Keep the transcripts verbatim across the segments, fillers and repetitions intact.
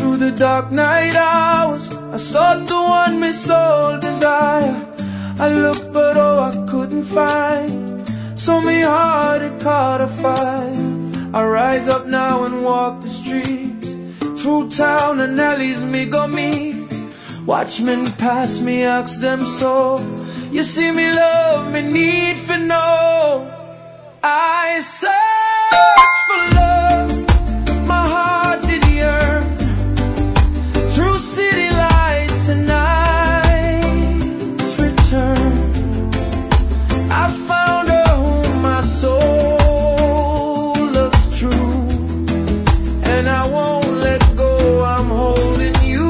through the dark night hours, I sought the one my soul desire. I looked but oh I couldn't find, so my heart it caught a fire. I rise up now and walk the streets, through town and alleys me go meet. Watchmen pass me, ask them so. You see me love, me need for know. I search for love, my heart did yearn, through city lights and night's return. I found her whom my soul loves true, and I won't let go, I'm holding you.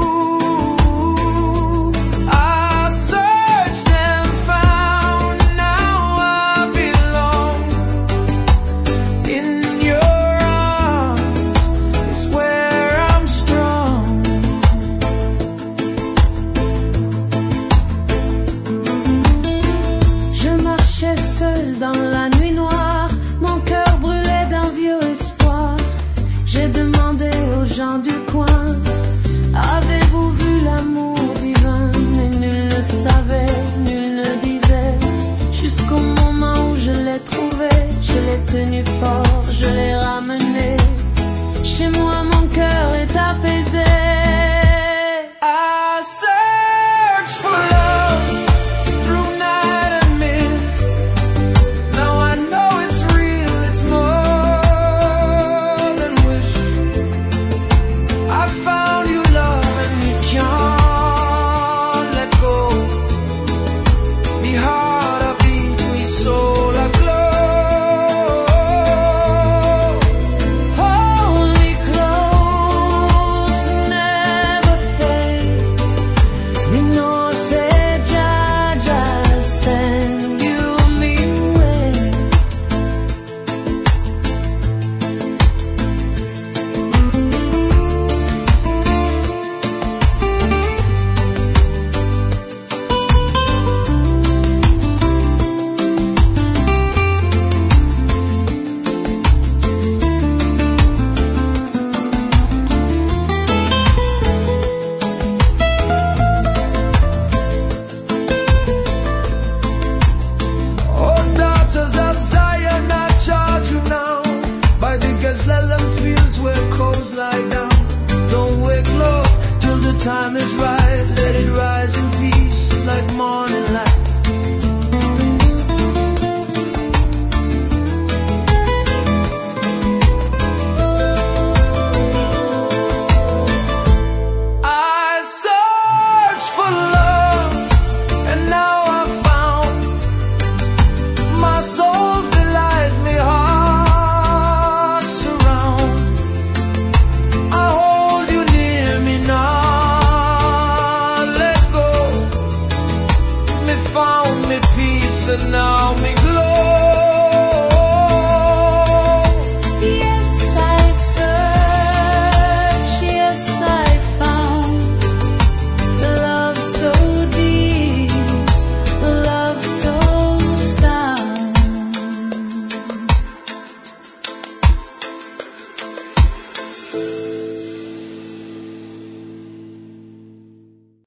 I searched and found, now I belong. In your arms is where I'm strong. Je marchais seule dans la nuit noire, mon cœur brûlait d'un vieux espoir. J'ai demandé aux gens du coin, avez-vous vu l'amour divin? Mais nul ne savait, nul ne disait, jusqu'au moment où je l'ai trouvé. Je l'ai tenu fort, je l'ai ramené. Chez moi mon cœur est apaisé. I search for love through night and mist. Now I know it's real, it's more than wish. I found you, love, and you can't let go. Me heart a beat, me soul a glow. Hold me close, never fade. Me know say Jah Jah send you me way. Oh, daughters of Zion, I charge you now, by the Gazelle fields where coals lie down. Don't wake love till the time is